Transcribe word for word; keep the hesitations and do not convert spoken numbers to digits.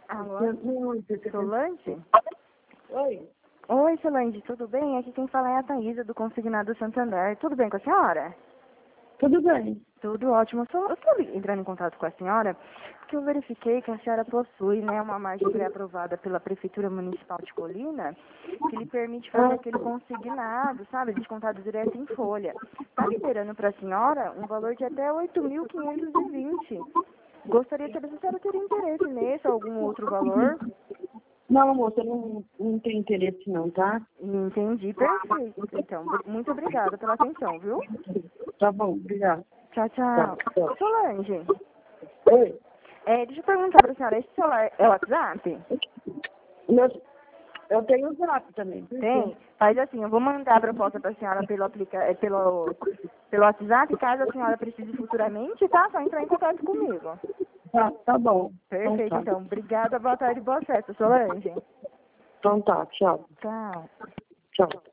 Alô? Não, Solange? Oi. Oi, Solange, tudo bem? Aqui quem fala é a Thaísa, do Consignado Santander. Tudo bem com a senhora? Tudo bem. Tudo ótimo. Eu estou entrando em contato com a senhora porque eu verifiquei que a senhora possui, né, uma margem pré-aprovada pela Prefeitura Municipal de Colina que lhe permite fazer aquele consignado, sabe, descontado direto em folha. Está liberando para a senhora um valor de até oito mil quinhentos e vinte. Gostaria de saber se a senhora teria interesse nesse ou algum outro valor. Não, moça, eu não, não tenho interesse não, tá? Entendi, perfeito. Então, muito obrigada pela atenção, viu? Tá bom, obrigado. Tchau, Tá, tchau. tchau. Solange, Oi. é, deixa eu perguntar para a senhora, esse celular é o WhatsApp? Meu, eu tenho o zap também. por quê? Tem? Faz assim, eu vou mandar a proposta para a senhora pelo, aplica é, pelo, pelo WhatsApp, caso a senhora precise futuramente, tá? Só entrar em contato comigo. Tá, tá bom. Perfeito, Então tá. então. Obrigada, boa tarde, boa festa, Solange. Então tá, tchau. Tchau. Tchau.